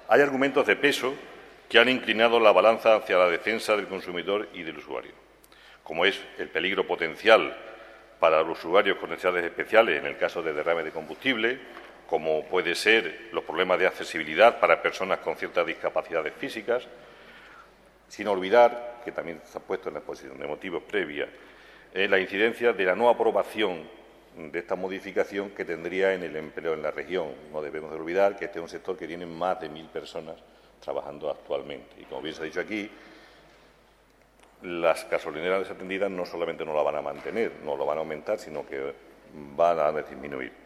Hay argumentos de peso que han inclinado la balanza hacia la defensa del consumidor y del usuario, como es el peligro potencial para los usuarios con necesidades especiales en el caso de derrame de combustible, como puede ser los problemas de accesibilidad para personas con ciertas discapacidades físicas, sin olvidar, que también se ha puesto en la exposición de motivos previa, la incidencia de la no aprobación de esta modificación que tendría en el empleo en la región. No debemos de olvidar que este es un sector que tiene más de 1.000 personas trabajando actualmente. Y, como bien se ha dicho aquí, las gasolineras desatendidas no solamente no la van a mantener, no lo van a aumentar, sino que van a disminuir.